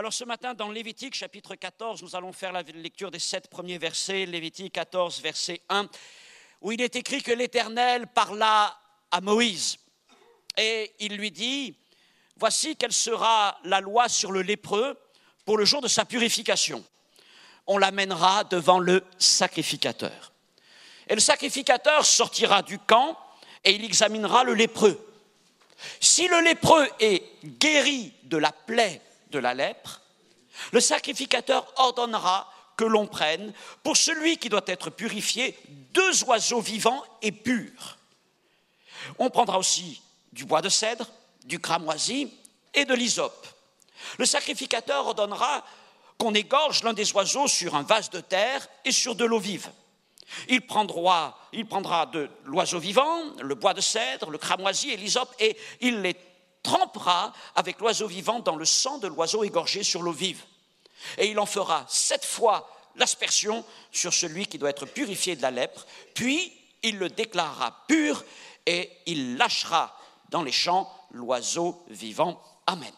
Alors ce matin, dans Lévitique chapitre 14, nous allons faire la lecture des 7 premiers versets, Lévitique 14, verset 1, où il est écrit que l'Éternel parla à Moïse. Et il lui dit, voici quelle sera la loi sur le lépreux pour le jour de sa purification. On l'amènera devant le sacrificateur. Et le sacrificateur sortira du camp et il examinera le lépreux. Si le lépreux est guéri de la plaie de la lèpre, le sacrificateur ordonnera que l'on prenne, pour celui qui doit être purifié, 2 oiseaux vivants et purs. On prendra aussi du bois de cèdre, du cramoisi et de l'hysope. Le sacrificateur ordonnera qu'on égorge l'un des oiseaux sur un vase de terre et sur de l'eau vive. Il prendra de l'oiseau vivant, le bois de cèdre, le cramoisi et l'hysope, et il les trempera avec l'oiseau vivant dans le sang de l'oiseau égorgé sur l'eau vive. Et il en fera 7 fois l'aspersion sur celui qui doit être purifié de la lèpre, puis il le déclarera pur et il lâchera dans les champs l'oiseau vivant. Amen.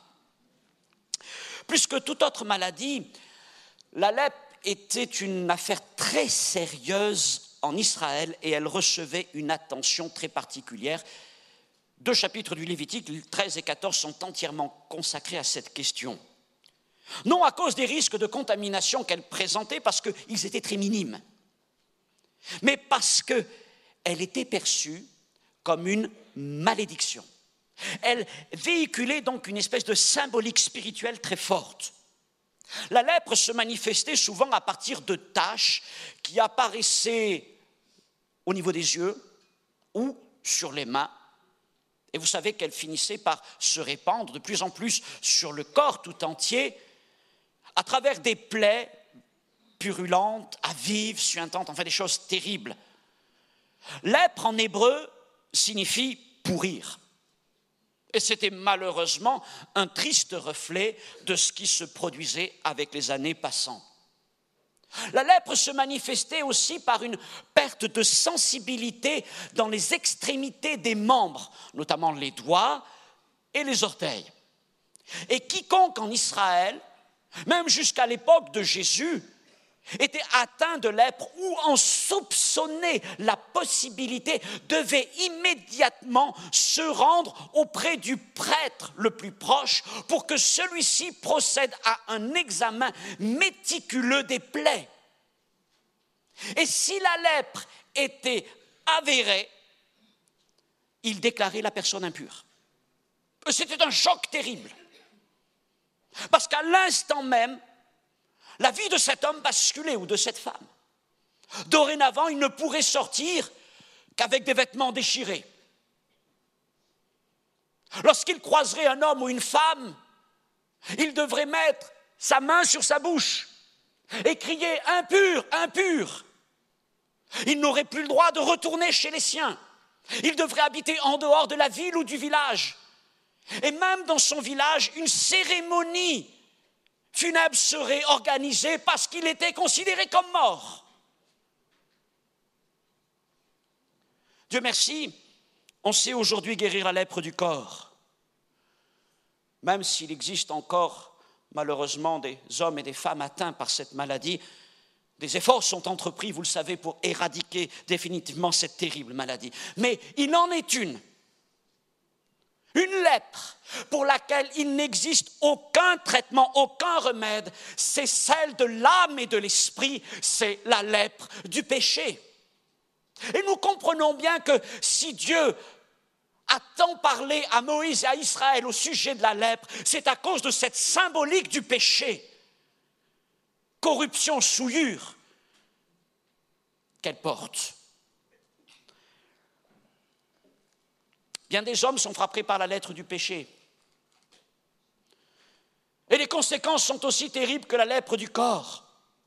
Plus que toute autre maladie, la lèpre était une affaire très sérieuse en Israël et elle recevait une attention très particulière. 2 chapitres du Lévitique, 13 et 14, sont entièrement consacrés à cette question. Non à cause des risques de contamination qu'elle présentait, parce qu'ils étaient très minimes, mais parce qu'elle était perçue comme une malédiction. Elle véhiculait donc une espèce de symbolique spirituelle très forte. La lèpre se manifestait souvent à partir de taches qui apparaissaient au niveau des yeux ou sur les mains. Et vous savez qu'elle finissait par se répandre de plus en plus sur le corps tout entier à travers des plaies purulentes, à vives, suintantes, enfin des choses terribles. Lèpre en hébreu signifie pourrir. Et c'était malheureusement un triste reflet de ce qui se produisait avec les années passant. La lèpre se manifestait aussi par une perte de sensibilité dans les extrémités des membres, notamment les doigts et les orteils. Et quiconque en Israël, même jusqu'à l'époque de Jésus, était atteint de lèpre ou en soupçonnait la possibilité, devait immédiatement se rendre auprès du prêtre le plus proche pour que celui-ci procède à un examen méticuleux des plaies. Et si la lèpre était avérée, il déclarait la personne impure. C'était un choc terrible. Parce qu'à l'instant même, la vie de cet homme basculait ou de cette femme. Dorénavant, il ne pourrait sortir qu'avec des vêtements déchirés. Lorsqu'il croiserait un homme ou une femme, il devrait mettre sa main sur sa bouche et crier « impur, impur ». Il n'aurait plus le droit de retourner chez les siens. Il devrait habiter en dehors de la ville ou du village. Et même dans son village, une cérémonie funèbre serait organisée parce qu'il était considéré comme mort. Dieu merci, on sait aujourd'hui guérir la lèpre du corps. Même s'il existe encore malheureusement des hommes et des femmes atteints par cette maladie, des efforts sont entrepris, vous le savez, pour éradiquer définitivement cette terrible maladie. Mais il en est une lèpre pour laquelle il n'existe aucun traitement, aucun remède, c'est celle de l'âme et de l'esprit, c'est la lèpre du péché. Et nous comprenons bien que si Dieu a tant parlé à Moïse et à Israël au sujet de la lèpre, c'est à cause de cette symbolique du péché, corruption, souillure qu'elle porte. Bien des hommes sont frappés par la lèpre du péché. Et les conséquences sont aussi terribles que la lèpre du corps.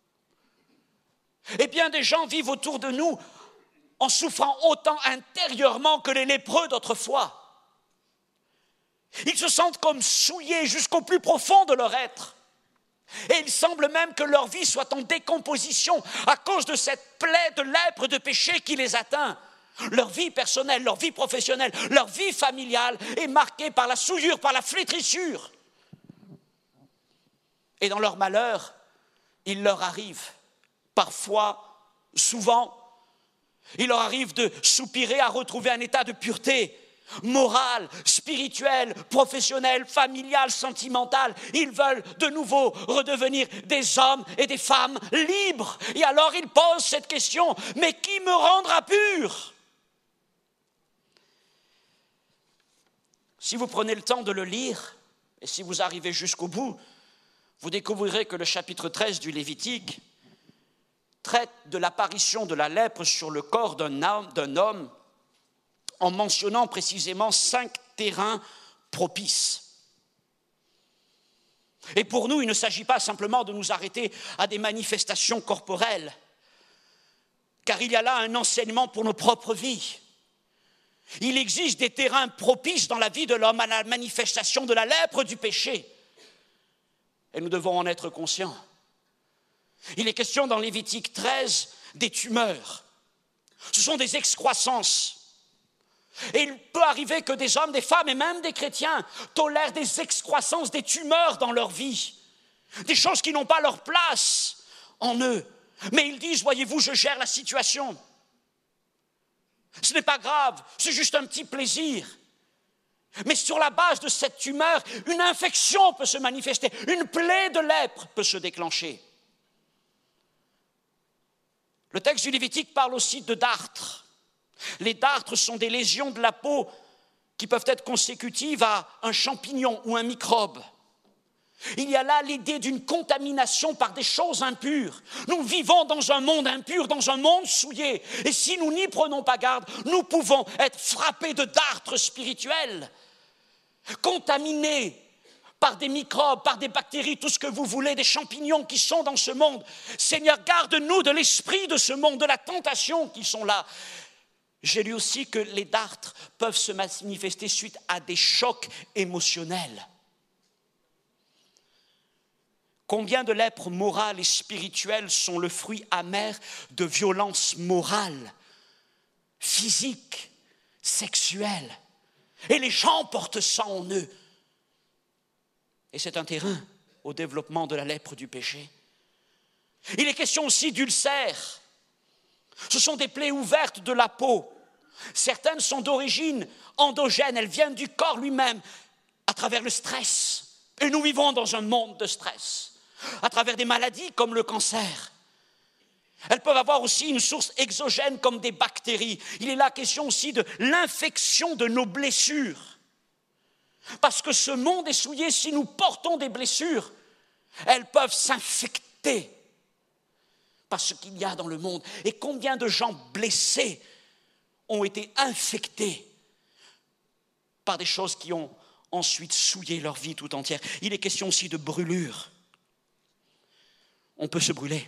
Et bien des gens vivent autour de nous en souffrant autant intérieurement que les lépreux d'autrefois. Ils se sentent comme souillés jusqu'au plus profond de leur être. Et il semble même que leur vie soit en décomposition à cause de cette plaie de lèpre de péché qui les atteint. Leur vie personnelle, leur vie professionnelle, leur vie familiale est marquée par la souillure, par la flétrissure. Et dans leur malheur, il leur arrive, parfois, souvent, il leur arrive de soupirer à retrouver un état de pureté morale, spirituelle, professionnelle, familiale, sentimentale. Ils veulent de nouveau redevenir des hommes et des femmes libres. Et alors ils posent cette question, mais qui me rendra pur ? Si vous prenez le temps de le lire, et si vous arrivez jusqu'au bout, vous découvrirez que le chapitre 13 du Lévitique traite de l'apparition de la lèpre sur le corps d'un homme en mentionnant précisément 5 terrains propices. Et pour nous, il ne s'agit pas simplement de nous arrêter à des manifestations corporelles, car il y a là un enseignement pour nos propres vies. Il existe des terrains propices dans la vie de l'homme à la manifestation de la lèpre du péché. Et nous devons en être conscients. Il est question dans Lévitique 13 des tumeurs. Ce sont des excroissances. Et il peut arriver que des hommes, des femmes et même des chrétiens tolèrent des excroissances, des tumeurs dans leur vie. Des choses qui n'ont pas leur place en eux. Mais ils disent, voyez-vous, je gère la situation. Ce n'est pas grave, c'est juste un petit plaisir. Mais sur la base de cette tumeur, une infection peut se manifester, une plaie de lèpre peut se déclencher. Le texte du Lévitique parle aussi de dartres. Les dartres sont des lésions de la peau qui peuvent être consécutives à un champignon ou un microbe. Il y a là l'idée d'une contamination par des choses impures. Nous vivons dans un monde impur, dans un monde souillé. Et si nous n'y prenons pas garde, nous pouvons être frappés de dartres spirituels, contaminés par des microbes, par des bactéries, tout ce que vous voulez, des champignons qui sont dans ce monde. Seigneur, garde-nous de l'esprit de ce monde, de la tentation qui sont là. J'ai lu aussi que les dartres peuvent se manifester suite à des chocs émotionnels. Combien de lèpres morales et spirituelles sont le fruit amer de violences morales, physiques, sexuelles. Et les gens portent ça en eux. Et c'est un terrain au développement de la lèpre du péché. Il est question aussi d'ulcères. Ce sont des plaies ouvertes de la peau. Certaines sont d'origine endogène, elles viennent du corps lui-même à travers le stress. Et nous vivons dans un monde de stress. À travers des maladies comme le cancer. Elles peuvent avoir aussi une source exogène comme des bactéries. Il est là question aussi de l'infection de nos blessures. Parce que ce monde est souillé, si nous portons des blessures, elles peuvent s'infecter par ce qu'il y a dans le monde. Et combien de gens blessés ont été infectés par des choses qui ont ensuite souillé leur vie tout entière. Il est question aussi de brûlures. On peut se brûler.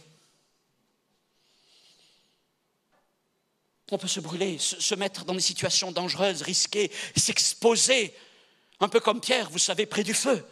On peut se brûler, se mettre dans des situations dangereuses, risquées, s'exposer, un peu comme Pierre, vous savez, près du feu,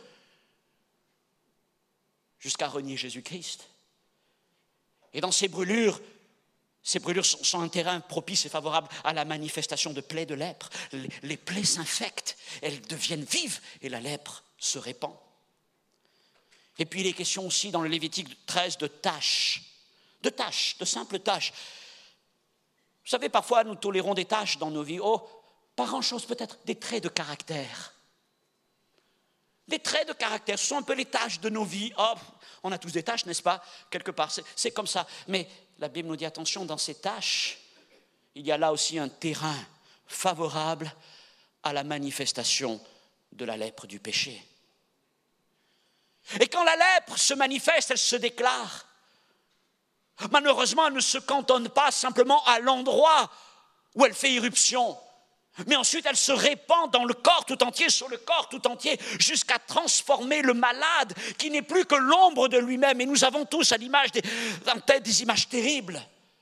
jusqu'à renier Jésus-Christ. Et dans ces brûlures sont un terrain propice et favorable à la manifestation de plaies de lèpre. Les plaies s'infectent, elles deviennent vives et la lèpre se répand. Et puis il est question aussi dans le Lévitique 13 de tâches, de simples tâches. Vous savez, parfois nous tolérons des tâches dans nos vies, pas grand-chose peut-être, des traits de caractère. Des traits de caractère, ce sont un peu les tâches de nos vies. On a tous des tâches, n'est-ce pas? Quelque part, c'est comme ça. Mais la Bible nous dit, attention, dans ces tâches, il y a là aussi un terrain favorable à la manifestation de la lèpre du péché. Et quand la lèpre se manifeste, elle se déclare. Malheureusement, elle ne se cantonne pas simplement à l'endroit où elle fait irruption. Mais ensuite, elle se répand dans le corps tout entier, sur le corps tout entier, jusqu'à transformer le malade qui n'est plus que l'ombre de lui-même. Et nous avons tous à l'image en tête des images terribles.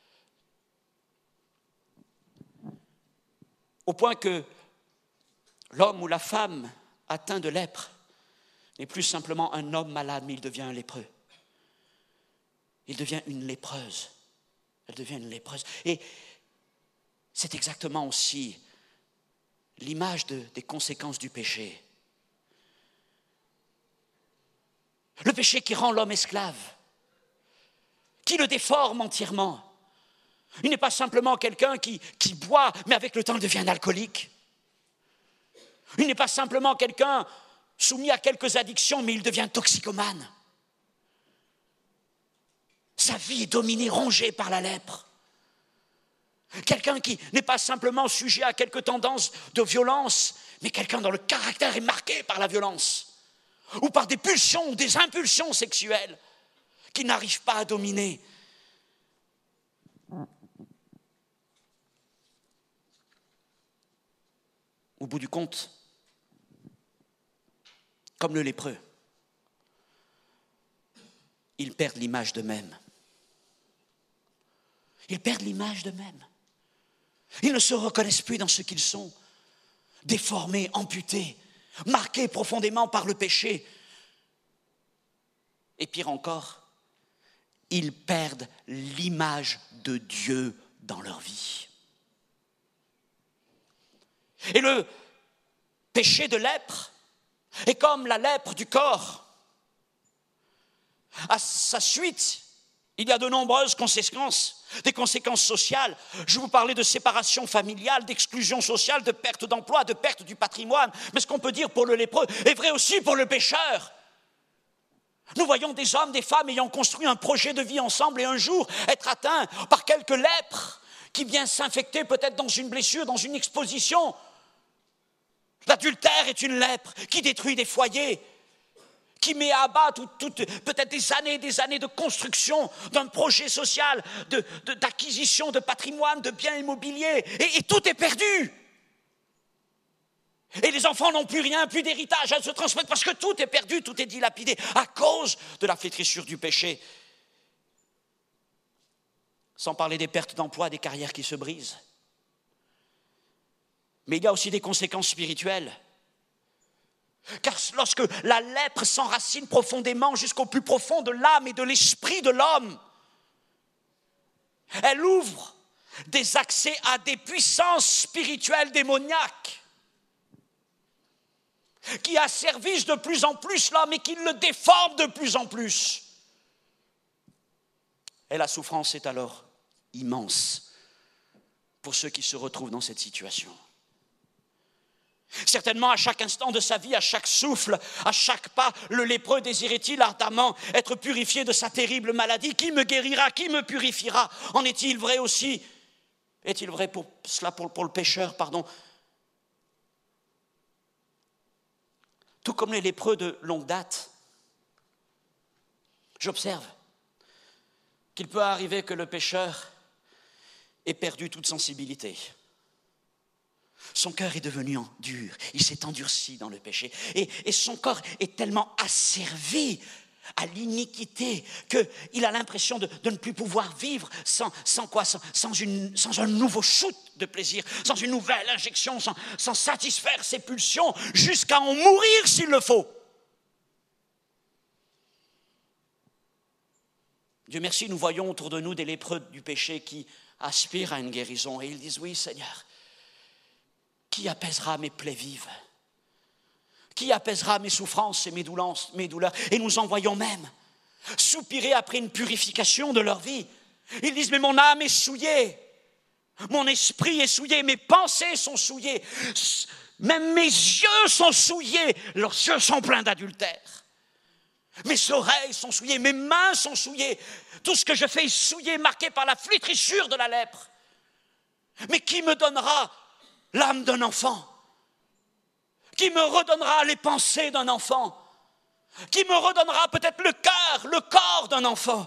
Au point que l'homme ou la femme atteint de lèpre n'est plus simplement un homme malade, mais il devient un lépreux. Il devient une lépreuse. Elle devient une lépreuse. Et c'est exactement aussi l'image des conséquences du péché. Le péché qui rend l'homme esclave, qui le déforme entièrement. Il n'est pas simplement quelqu'un qui boit, mais avec le temps devient un alcoolique. Il n'est pas simplement quelqu'un soumis à quelques addictions, mais il devient toxicomane. Sa vie est dominée, rongée par la lèpre. Quelqu'un qui n'est pas simplement sujet à quelques tendances de violence, mais quelqu'un dont le caractère est marqué par la violence, ou par des pulsions ou des impulsions sexuelles qui n'arrivent pas à dominer. Au bout du compte, comme le lépreux, ils perdent l'image d'eux-mêmes. Ils perdent l'image d'eux-mêmes. Ils ne se reconnaissent plus dans ce qu'ils sont, déformés, amputés, marqués profondément par le péché. Et pire encore, ils perdent l'image de Dieu dans leur vie. Et le péché de lèpre est comme la lèpre du corps. À sa suite, il y a de nombreuses conséquences, des conséquences sociales. Je vous parlais de séparation familiale, d'exclusion sociale, de perte d'emploi, de perte du patrimoine. Mais ce qu'on peut dire pour le lépreux est vrai aussi pour le pécheur. Nous voyons des hommes, des femmes ayant construit un projet de vie ensemble et un jour être atteints par quelque lèpre qui vient s'infecter peut-être dans une blessure, dans une exposition. L'adultère est une lèpre qui détruit des foyers, qui met à bas peut-être des années de construction d'un projet social, d'acquisition de patrimoine, de biens immobiliers, et tout est perdu. Et les enfants n'ont plus rien, plus d'héritage à se transmettre parce que tout est perdu, tout est dilapidé à cause de la flétrissure du péché. Sans parler des pertes d'emploi, des carrières qui se brisent. Mais il y a aussi des conséquences spirituelles. Car lorsque la lèpre s'enracine profondément jusqu'au plus profond de l'âme et de l'esprit de l'homme, elle ouvre des accès à des puissances spirituelles démoniaques qui asservissent de plus en plus l'homme et qui le déforment de plus en plus. Et la souffrance est alors immense pour ceux qui se retrouvent dans cette situation. Certainement, à chaque instant de sa vie, à chaque souffle, à chaque pas, le lépreux désirait-il ardemment être purifié de sa terrible maladie. Qui me guérira? Qui me purifiera? En est-il vrai aussi? Est-il vrai pour cela pour le pécheur, pardon? Tout comme les lépreux de longue date, j'observe qu'il peut arriver que le pécheur ait perdu toute sensibilité. Son cœur est devenu dur, il s'est endurci dans le péché. Et son corps est tellement asservi à l'iniquité qu'il a l'impression de ne plus pouvoir vivre sans un nouveau shoot de plaisir, sans une nouvelle injection, sans satisfaire ses pulsions, jusqu'à en mourir s'il le faut. Dieu merci, nous voyons autour de nous des lépreux du péché qui aspirent à une guérison et ils disent « Oui Seigneur, qui apaisera mes plaies vives? Qui apaisera mes souffrances et mes douleurs? » Et nous en voyons même soupirer après une purification de leur vie. Ils disent « Mais mon âme est souillée, mon esprit est souillé, mes pensées sont souillées, même mes yeux sont souillés, leurs yeux sont pleins d'adultère. Mes oreilles sont souillées, mes mains sont souillées, tout ce que je fais est souillé, marqué par la flétrissure de la lèpre. Mais qui me donnera l'âme d'un enfant? Qui me redonnera les pensées d'un enfant? Qui me redonnera peut-être le cœur, le corps d'un enfant?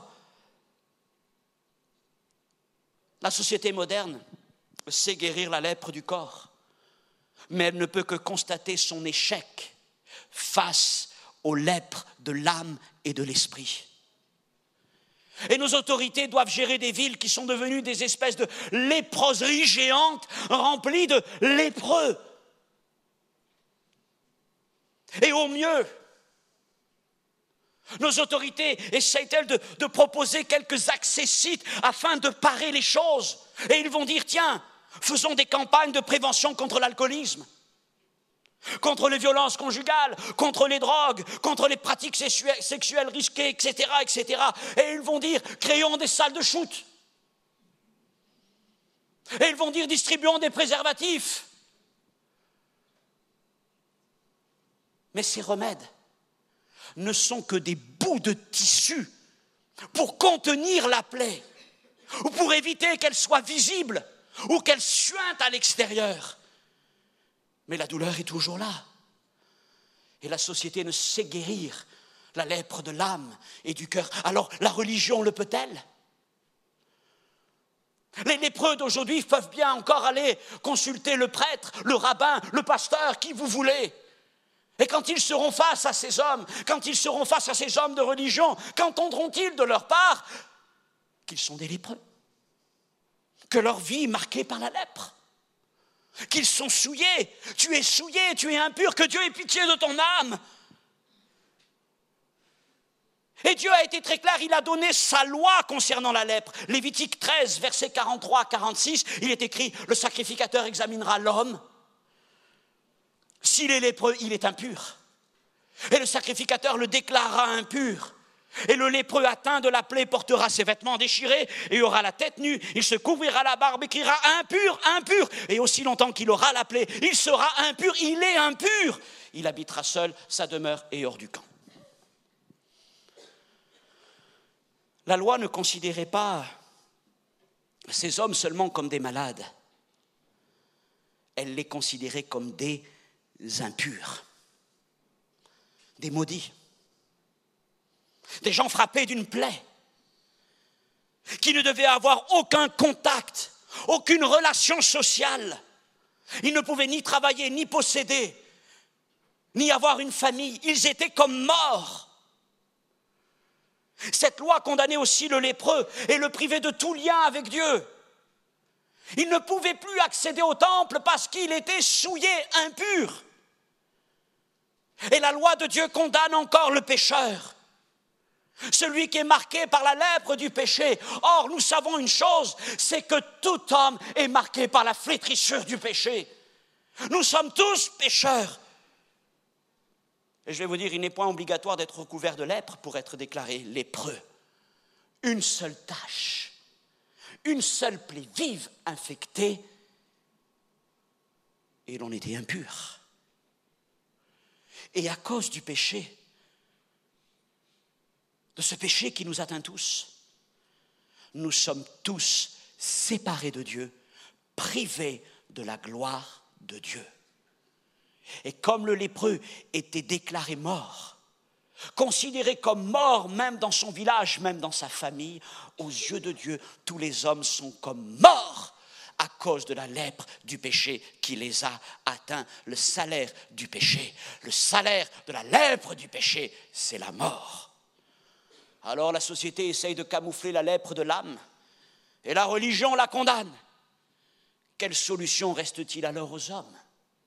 La société moderne sait guérir la lèpre du corps, mais elle ne peut que constater son échec face aux lèpres de l'âme et de l'esprit. Et nos autorités doivent gérer des villes qui sont devenues des espèces de léproseries géantes remplies de lépreux. Et au mieux, nos autorités essayent-elles de proposer quelques accessites afin de parer les choses. Et ils vont dire, tiens, faisons des campagnes de prévention contre l'alcoolisme. contre les violences conjugales, contre les drogues, contre les pratiques sexuelles risquées, etc., etc. Et ils vont dire, créons des salles de shoot. Et ils vont dire, distribuons des préservatifs. Mais ces remèdes ne sont que des bouts de tissu pour contenir la plaie, ou pour éviter qu'elle soit visible, ou qu'elle suinte à l'extérieur. Mais la douleur est toujours là. Et la société ne sait guérir la lèpre de l'âme et du cœur. Alors la religion le peut-elle ? Les lépreux d'aujourd'hui peuvent bien encore aller consulter le prêtre, le rabbin, le pasteur, qui vous voulez. Et quand ils seront face à ces hommes, quand ils seront face à ces hommes de religion, qu'entendront-ils de leur part ? Qu'ils sont des lépreux, que leur vie est marquée par la lèpre, qu'ils sont souillés, tu es impur, que Dieu ait pitié de ton âme. Et Dieu a été très clair, il a donné sa loi concernant la lèpre. Lévitique 13, versets 43 à 46, il est écrit, le sacrificateur examinera l'homme. S'il est lépreux, il est impur. Et le sacrificateur le déclarera impur. Et le lépreux atteint de la plaie portera ses vêtements déchirés et aura la tête nue. Il se couvrira la barbe et criera impur, impur. Et aussi longtemps qu'il aura la plaie, il sera impur, il est impur. Il habitera seul, sa demeure est hors du camp. La loi ne considérait pas ces hommes seulement comme des malades. Elle les considérait comme des impurs, des maudits, des gens frappés d'une plaie, qui ne devaient avoir aucun contact, aucune relation sociale. Ils ne pouvaient ni travailler, ni posséder, ni avoir une famille. Ils étaient comme morts. Cette loi condamnait aussi le lépreux et le privait de tout lien avec Dieu. Il ne pouvait plus accéder au temple parce qu'il était souillé, impur. Et la loi de Dieu condamne encore le pécheur, celui qui est marqué par la lèpre du péché. Or, nous savons une chose, c'est que tout homme est marqué par la flétrissure du péché. Nous sommes tous pécheurs. Et je vais vous dire, il n'est point obligatoire d'être recouvert de lèpre pour être déclaré lépreux. Une seule tache, une seule plaie vive infectée, et l'on était impur. Et à cause du péché, de ce péché qui nous atteint tous, nous sommes tous séparés de Dieu, privés de la gloire de Dieu. Et comme le lépreux était déclaré mort, considéré comme mort même dans son village, même dans sa famille, aux yeux de Dieu, tous les hommes sont comme morts à cause de la lèpre du péché qui les a atteints. Le salaire du péché, le salaire de la lèpre du péché, c'est la mort. Alors la société essaye de camoufler la lèpre de l'âme et la religion la condamne. Quelle solution reste-t-il alors aux hommes ?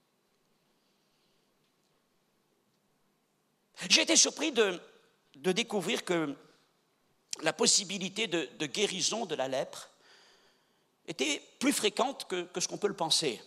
J'ai été surpris de découvrir que la possibilité de guérison de la lèpre était plus fréquente que ce qu'on peut le penser.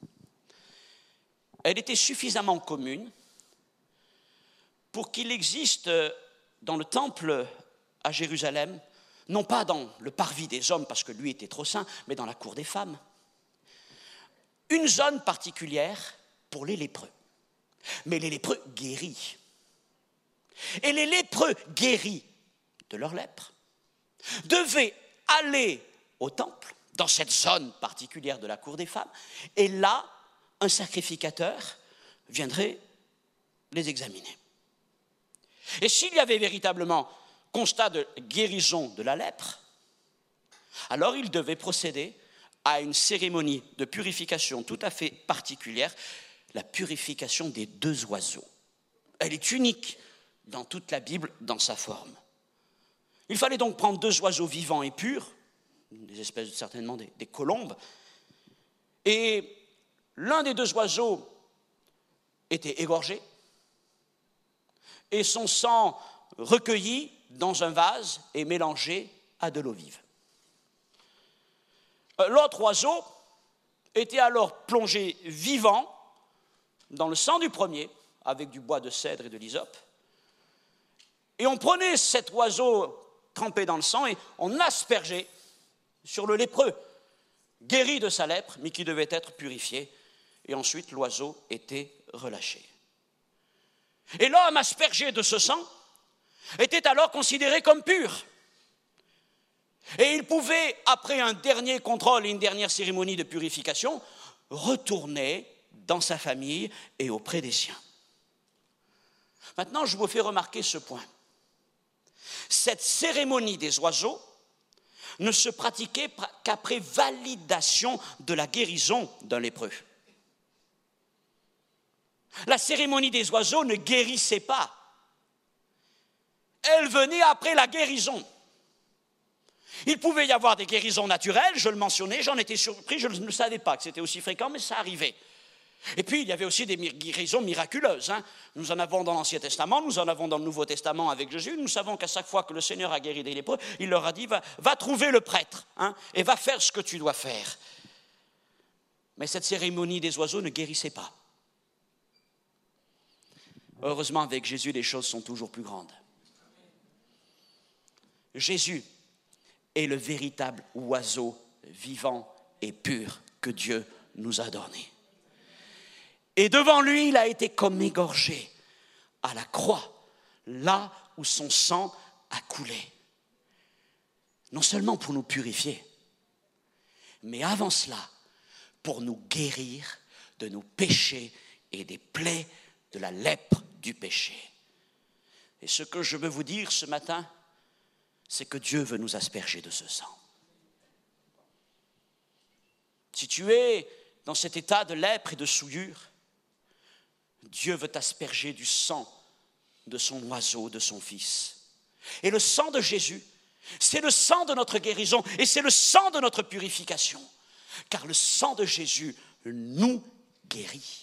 Elle était suffisamment commune pour qu'il existe dans le temple à Jérusalem, non pas dans le parvis des hommes parce que lui était trop saint, mais dans la cour des femmes, une zone particulière pour les lépreux, mais les lépreux guéris. Et les lépreux guéris de leur lèpre devaient aller au temple, dans cette zone particulière de la cour des femmes, et là, un sacrificateur viendrait les examiner. Et s'il y avait véritablement constat de guérison de la lèpre, alors il devait procéder à une cérémonie de purification tout à fait particulière, la purification des 2 oiseaux. Elle est unique dans toute la Bible, dans sa forme. Il fallait donc prendre 2 oiseaux vivants et purs, des espèces certainement des colombes, et l'un des 2 oiseaux était égorgé, et son sang recueilli dans un vase et mélangé à de l'eau vive. L'autre oiseau était alors plongé vivant dans le sang du premier, avec du bois de cèdre et de l'hysope, et on prenait cet oiseau trempé dans le sang et on aspergeait sur le lépreux, guéri de sa lèpre, mais qui devait être purifié, et ensuite l'oiseau était relâché. Et l'homme aspergé de ce sang était alors considéré comme pur. Et il pouvait, après un dernier contrôle et une dernière cérémonie de purification, retourner dans sa famille et auprès des siens. Maintenant, je vous fais remarquer ce point. Cette cérémonie des oiseaux ne se pratiquait qu'après validation de la guérison d'un lépreux. La cérémonie des oiseaux ne guérissait pas. Elle venait après la guérison. Il pouvait y avoir des guérisons naturelles, je le mentionnais, j'en étais surpris, je ne savais pas que c'était aussi fréquent, mais ça arrivait. Et puis, il y avait aussi des guérisons miraculeuses. Nous en avons dans l'Ancien Testament, nous en avons dans le Nouveau Testament avec Jésus. Nous savons qu'à chaque fois que le Seigneur a guéri des lépreux, il leur a dit, va trouver le prêtre et va faire ce que tu dois faire. Mais cette cérémonie des oiseaux ne guérissait pas. Heureusement, avec Jésus, les choses sont toujours plus grandes. Jésus est le véritable oiseau vivant et pur que Dieu nous a donné. Et devant lui, il a été comme égorgé à la croix, là où son sang a coulé. Non seulement pour nous purifier, mais avant cela, pour nous guérir de nos péchés et des plaies de la lèpre du péché. Et ce que je veux vous dire ce matin, c'est que Dieu veut nous asperger de ce sang. Si tu es dans cet état de lèpre et de souillure, Dieu veut t'asperger du sang de son oiseau, de son Fils. Et le sang de Jésus, c'est le sang de notre guérison et c'est le sang de notre purification. Car le sang de Jésus nous guérit.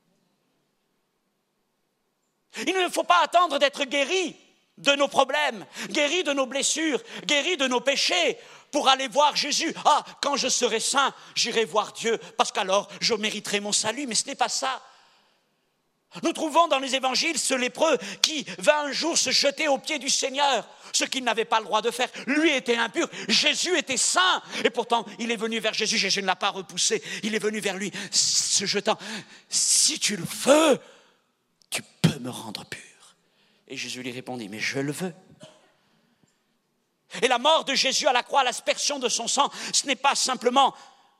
Il ne faut pas attendre d'être guéri de nos problèmes, guéri de nos blessures, guéri de nos péchés pour aller voir Jésus. Ah, quand je serai saint, j'irai voir Dieu parce qu'alors je mériterai mon salut. Mais ce n'est pas ça. Nous trouvons dans les évangiles ce lépreux qui va un jour se jeter aux pieds du Seigneur, ce qu'il n'avait pas le droit de faire. Lui était impur, Jésus était saint. Et pourtant, il est venu vers Jésus, Jésus ne l'a pas repoussé. Il est venu vers lui, se jetant. Si tu le veux, tu peux me rendre pur. Et Jésus lui répondit, mais je le veux. Et la mort de Jésus à la croix, l'aspersion de son sang, ce n'est pas simplement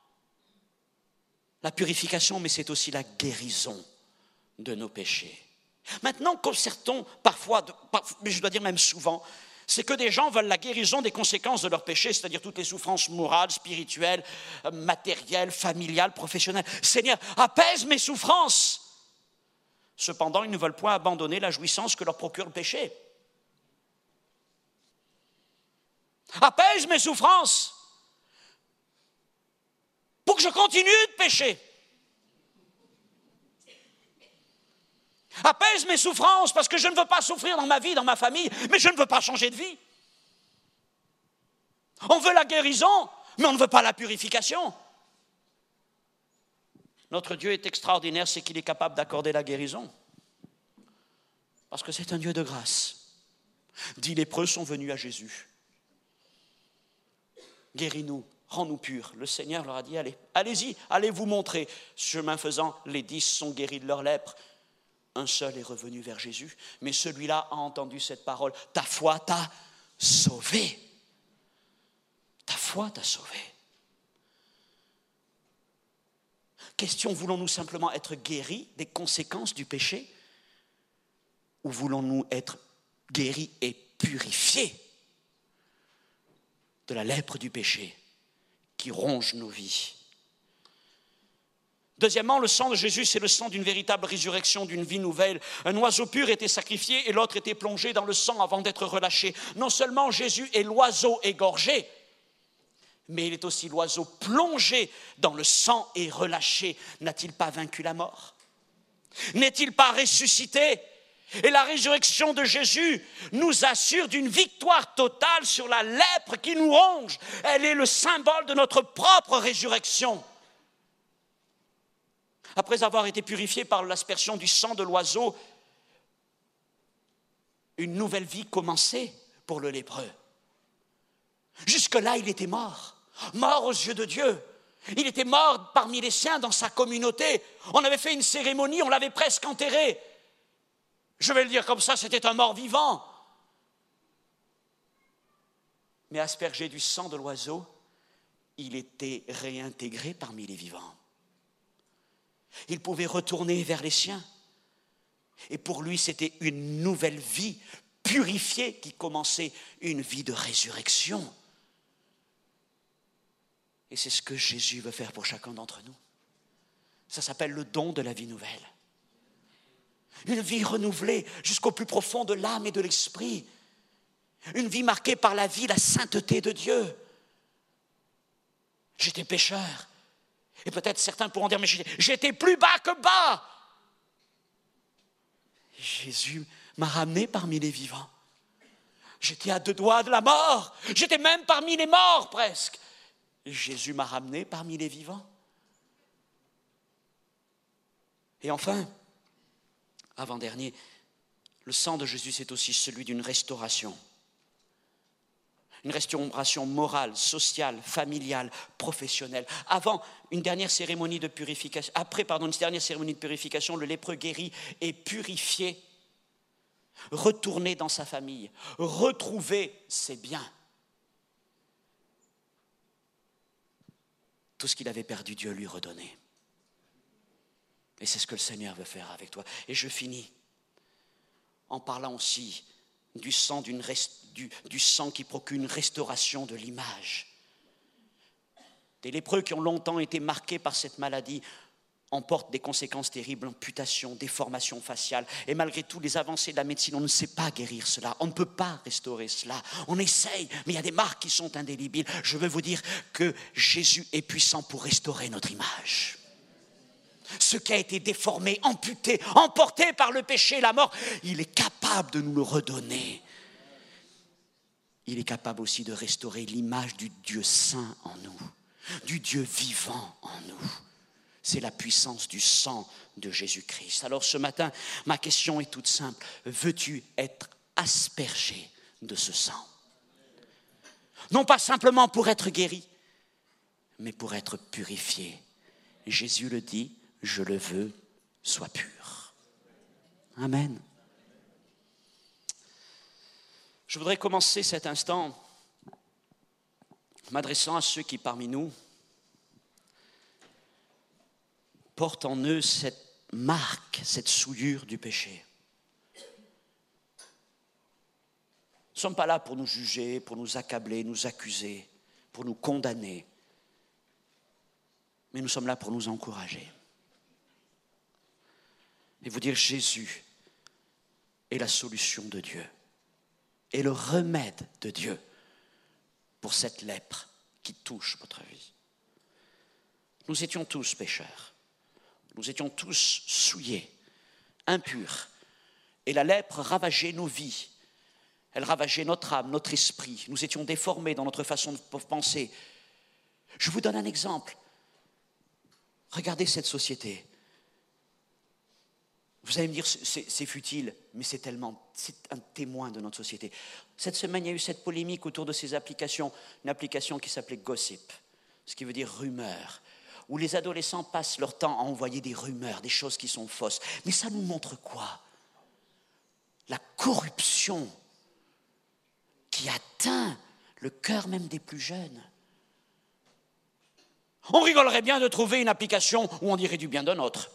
la purification, mais c'est aussi la guérison de nos péchés. Maintenant, constatons parfois, mais je dois dire même souvent, c'est que des gens veulent la guérison des conséquences de leurs péchés, c'est-à-dire toutes les souffrances morales, spirituelles, matérielles, familiales, professionnelles. Seigneur, apaise mes souffrances. Cependant, ils ne veulent point abandonner la jouissance que leur procure le péché. Apaise mes souffrances pour que je continue de pécher. Apaise mes souffrances parce que je ne veux pas souffrir dans ma vie, dans ma famille, mais je ne veux pas changer de vie. On veut la guérison, mais on ne veut pas la purification. Notre Dieu est extraordinaire, c'est qu'il est capable d'accorder la guérison. Parce que c'est un Dieu de grâce. 10 lépreux sont venus à Jésus. Guéris-nous, rends-nous purs. Le Seigneur leur a dit, allez-y, allez vous montrer. Chemin faisant, les 10 sont guéris de leur lèpre. Un seul est revenu vers Jésus, mais celui-là a entendu cette parole. Ta foi t'a sauvé. Ta foi t'a sauvé. Question, voulons-nous simplement être guéris des conséquences du péché ou voulons-nous être guéris et purifiés de la lèpre du péché qui ronge nos vies? Deuxièmement, le sang de Jésus, c'est le sang d'une véritable résurrection, d'une vie nouvelle. Un oiseau pur était sacrifié et l'autre était plongé dans le sang avant d'être relâché. Non seulement Jésus est l'oiseau égorgé, mais il est aussi l'oiseau plongé dans le sang et relâché. N'a-t-il pas vaincu la mort? N'est-il pas ressuscité? Et la résurrection de Jésus nous assure d'une victoire totale sur la lèpre qui nous ronge. Elle est le symbole de notre propre résurrection. Après avoir été purifié par l'aspersion du sang de l'oiseau, une nouvelle vie commençait pour le lépreux. Jusque-là, il était mort, mort aux yeux de Dieu. Il était mort parmi les siens dans sa communauté. On avait fait une cérémonie, on l'avait presque enterré. Je vais le dire comme ça, c'était un mort vivant. Mais aspergé du sang de l'oiseau, il était réintégré parmi les vivants. Il pouvait retourner vers les siens. Et pour lui, c'était une nouvelle vie purifiée qui commençait, une vie de résurrection. Et c'est ce que Jésus veut faire pour chacun d'entre nous. Ça s'appelle le don de la vie nouvelle. Une vie renouvelée jusqu'au plus profond de l'âme et de l'esprit. Une vie marquée par la vie, la sainteté de Dieu. J'étais pécheur. Et peut-être certains pourront dire, mais j'étais plus bas que bas. Jésus m'a ramené parmi les vivants. J'étais à 2 doigts de la mort. J'étais même parmi les morts presque. Jésus m'a ramené parmi les vivants. Et enfin, avant-dernier, le sang de Jésus, c'est aussi celui d'une restauration. Une restauration morale, sociale, familiale, professionnelle. Avant une dernière cérémonie de purification, une dernière cérémonie de purification, le lépreux guéri est purifié, retourné dans sa famille, retrouver ses biens. Tout ce qu'il avait perdu, Dieu lui redonnait. Et c'est ce que le Seigneur veut faire avec toi. Et je finis en parlant aussi du sang, du sang qui procure une restauration de l'image. Des lépreux qui ont longtemps été marqués par cette maladie emportent des conséquences terribles, amputations, déformations faciales. Et malgré tout, les avancées de la médecine, on ne sait pas guérir cela. On ne peut pas restaurer cela. On essaye, mais il y a des marques qui sont indélébiles. Je veux vous dire que Jésus est puissant pour restaurer notre image. Ce qui a été déformé, amputé, emporté par le péché et la mort, il est capable de nous le redonner. Il est capable aussi de restaurer l'image du Dieu saint en nous, du Dieu vivant en nous. C'est la puissance du sang de Jésus-Christ. Alors ce matin, ma question est toute simple. Veux-tu être aspergé de ce sang? Non pas simplement pour être guéri, mais pour être purifié. Jésus le dit, je le veux, sois pur. Amen. Je voudrais commencer cet instant m'adressant à ceux qui parmi nous portent en eux cette marque, cette souillure du péché. Nous ne sommes pas là pour nous juger, pour nous accabler, nous accuser, pour nous condamner, mais nous sommes là pour nous encourager. Et vous dire, Jésus est la solution de Dieu, est le remède de Dieu pour cette lèpre qui touche votre vie. Nous étions tous pécheurs, nous étions tous souillés, impurs, et la lèpre ravageait nos vies, elle ravageait notre âme, notre esprit, nous étions déformés dans notre façon de penser. Je vous donne un exemple. Regardez cette société. Vous allez me dire, c'est futile, mais c'est un témoin de notre société. Cette semaine, il y a eu cette polémique autour de ces applications, une application qui s'appelait Gossip, ce qui veut dire rumeur, où les adolescents passent leur temps à envoyer des rumeurs, des choses qui sont fausses. Mais ça nous montre quoi? La corruption qui atteint le cœur même des plus jeunes. On rigolerait bien de trouver une application où on dirait du bien d'un autre.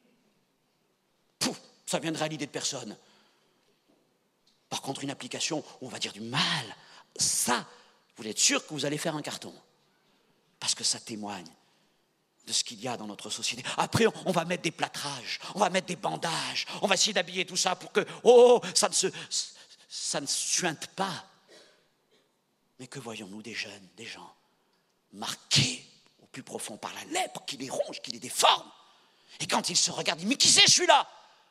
Ça viendrait à l'idée de personne. Par contre, une application où on va dire du mal, ça, vous êtes sûr que vous allez faire un carton. Parce que ça témoigne de ce qu'il y a dans notre société. Après, on va mettre des plâtrages, on va mettre des bandages, on va essayer d'habiller tout ça pour que, ça ne suinte pas. Mais que voyons-nous des jeunes, des gens marqués au plus profond par la lèpre qui les ronge, qui les déforme. Et quand ils se regardent, ils disent, mais qui c'est celui-là?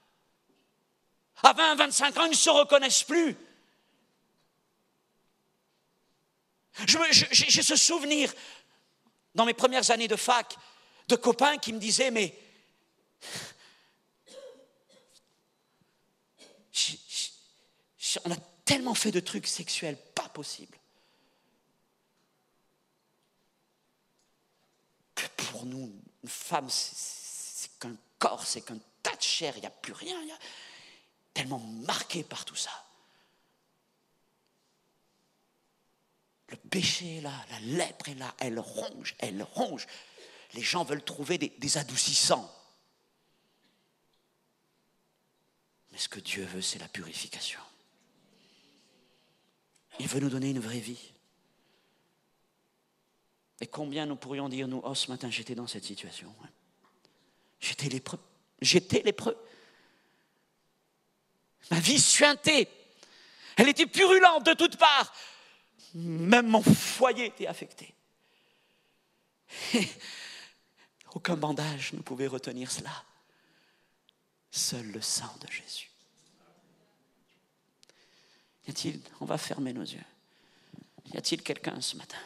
À 20, 25 ans, ils ne se reconnaissent plus. J'ai ce souvenir, dans mes premières années de fac, de copains qui me disaient, mais On a tellement fait de trucs sexuels pas possibles que pour nous, une femme, c'est qu'un corps, c'est qu'un tas de chair, il n'y a plus rien. Il y a tellement marqué par tout ça. Le péché est là, la lèpre est là, elle ronge, elle ronge. Les gens veulent trouver des adoucissants. Mais ce que Dieu veut, c'est la purification. Il veut nous donner une vraie vie. Et combien nous pourrions dire, nous, oh, ce matin, j'étais dans cette situation. J'étais lépreux. J'étais lépreux. Ma vie suintait. Elle était purulente de toutes parts. Même mon foyer était affecté. Et aucun bandage ne pouvait retenir cela. Seul le sang de Jésus. Y a-t-il, on va fermer nos yeux. Y a-t-il quelqu'un ce matin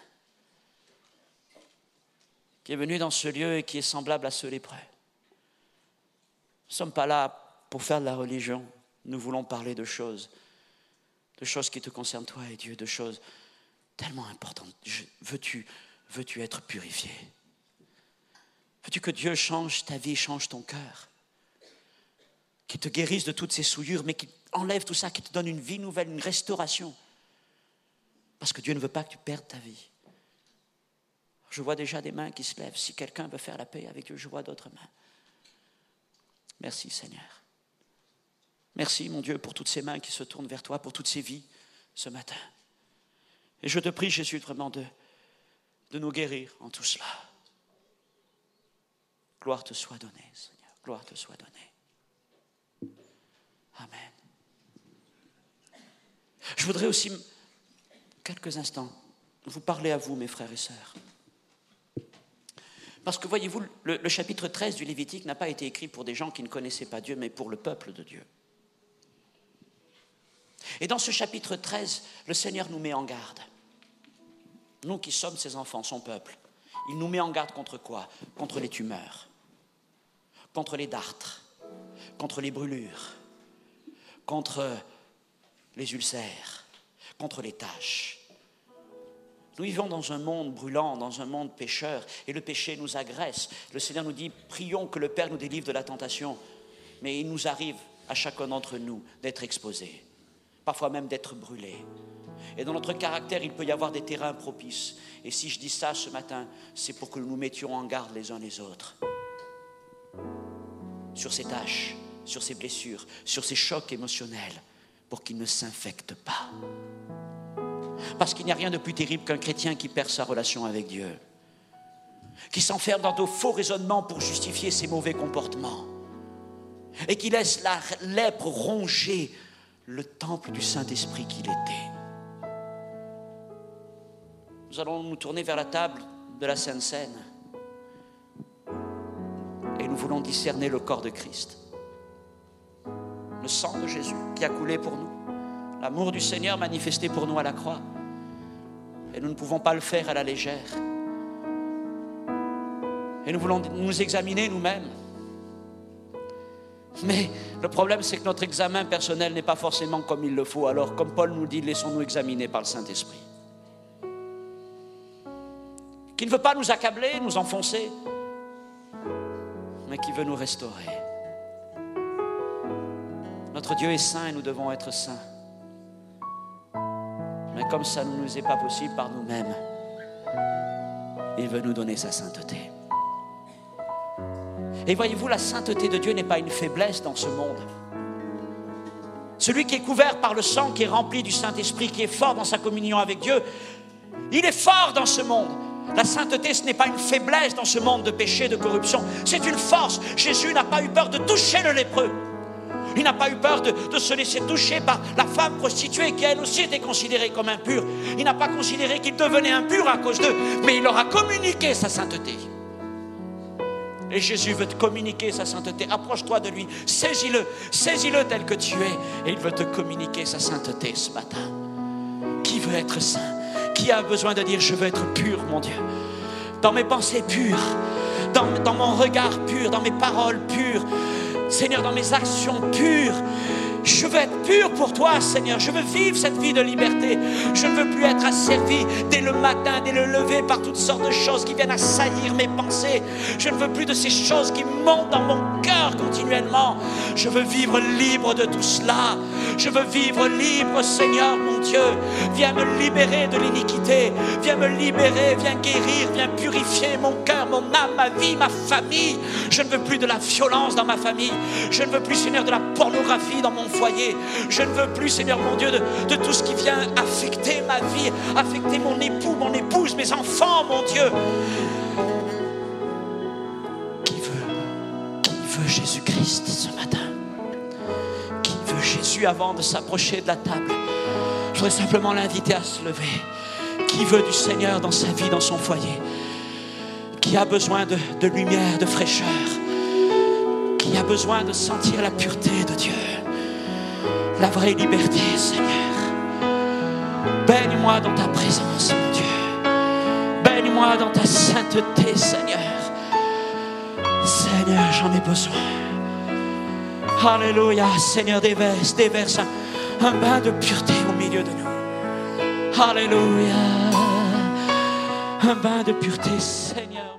qui est venu dans ce lieu et qui est semblable à ce lépreux? Nous ne sommes pas là pour faire de la religion. Nous voulons parler de choses qui te concernent toi et Dieu, de choses tellement importantes. Veux-tu être purifié? Veux-tu que Dieu change ta vie, change ton cœur? Qu'il te guérisse de toutes ces souillures, mais qu'il enlève tout ça, qu'il te donne une vie nouvelle, une restauration. Parce que Dieu ne veut pas que tu perdes ta vie. Je vois déjà des mains qui se lèvent. Si quelqu'un veut faire la paix avec Dieu, je vois d'autres mains. Merci Seigneur. Merci mon Dieu pour toutes ces mains qui se tournent vers toi, pour toutes ces vies ce matin. Et je te prie Jésus vraiment de nous guérir en tout cela. Gloire te soit donnée Seigneur, gloire te soit donnée. Amen. Je voudrais aussi, quelques instants, vous parler à vous, mes frères et sœurs. Parce que voyez-vous, le chapitre 13 du Lévitique n'a pas été écrit pour des gens qui ne connaissaient pas Dieu, mais pour le peuple de Dieu. Et dans ce chapitre 13, le Seigneur nous met en garde. Nous qui sommes ses enfants, son peuple, il nous met en garde contre quoi? Contre les tumeurs, contre les dartres, contre les brûlures, contre les ulcères, contre les taches. Nous vivons dans un monde brûlant, dans un monde pécheur, et le péché nous agresse. Le Seigneur nous dit, prions que le Père nous délivre de la tentation. Mais il nous arrive à chacun d'entre nous d'être exposés, parfois même d'être brûlés. Et dans notre caractère, il peut y avoir des terrains propices. Et si je dis ça ce matin, c'est pour que nous nous mettions en garde les uns les autres sur ces tâches, sur ces blessures, sur ces chocs émotionnels, pour qu'ils ne s'infectent pas. Parce qu'il n'y a rien de plus terrible qu'un chrétien qui perd sa relation avec Dieu, qui s'enferme dans de faux raisonnements pour justifier ses mauvais comportements, et qui laisse la lèpre ronger le temple du Saint-Esprit qu'il était. Nous allons nous tourner vers la table de la Sainte Seine, et nous voulons discerner le corps de Christ. Le sang de Jésus qui a coulé pour nous, l'amour du Seigneur manifesté pour nous à la croix. Et nous ne pouvons pas le faire à la légère. Et nous voulons nous examiner nous-mêmes. Mais le problème, c'est que notre examen personnel n'est pas forcément comme il le faut. Alors, comme Paul nous dit, laissons-nous examiner par le Saint-Esprit. Qui ne veut pas nous accabler, nous enfoncer, mais qui veut nous restaurer. Notre Dieu est saint et nous devons être saints. Mais comme ça ne nous est pas possible par nous-mêmes, il veut nous donner sa sainteté. Et voyez-vous, la sainteté de Dieu n'est pas une faiblesse dans ce monde. Celui qui est couvert par le sang, qui est rempli du Saint-Esprit, qui est fort dans sa communion avec Dieu, il est fort dans ce monde. La sainteté, ce n'est pas une faiblesse dans ce monde de péché, de corruption. C'est une force. Jésus n'a pas eu peur de toucher le lépreux. Il n'a pas eu peur de se laisser toucher par la femme prostituée qui elle aussi était considérée comme impure. Il n'a pas considéré qu'il devenait impur à cause d'eux, mais il leur a communiqué sa sainteté. Et Jésus veut te communiquer sa sainteté. Approche-toi de lui, saisis-le tel que tu es. Et il veut te communiquer sa sainteté ce matin. Qui veut être saint? Qui a besoin de dire je veux être pur, mon Dieu? dans mes pensées pures, dans mon regard pur, dans mes paroles pures, Seigneur, dans mes actions pures. Je veux être pur pour toi, Seigneur. Je veux vivre cette vie de liberté. Je ne veux plus être asservi dès le matin, dès le lever, par toutes sortes de choses qui viennent assaillir mes pensées. Je ne veux plus de ces choses qui montent dans mon cœur continuellement. Je veux vivre libre de tout cela. Je veux vivre libre, Seigneur, mon Dieu. Viens me libérer de l'iniquité. Viens me libérer, viens guérir, viens purifier mon cœur, mon âme, ma vie, ma famille. Je ne veux plus de la violence dans ma famille. Je ne veux plus, Seigneur, de la pornographie dans mon foyer. Je ne veux plus, Seigneur mon Dieu, de tout ce qui vient affecter ma vie, affecter mon époux, mon épouse, mes enfants, mon Dieu. Qui veut Jésus-Christ ce matin? Qui veut Jésus avant de s'approcher de la table? Je voudrais simplement l'inviter à se lever. Qui veut du Seigneur dans sa vie, dans son foyer? Qui a besoin de lumière, de fraîcheur? Qui a besoin de sentir la pureté de Dieu? La vraie liberté, Seigneur. Baigne-moi dans ta présence, mon Dieu. Baigne-moi dans ta sainteté, Seigneur. Seigneur, j'en ai besoin. Alléluia, Seigneur, déverse un bain de pureté au milieu de nous. Alléluia. Un bain de pureté, Seigneur.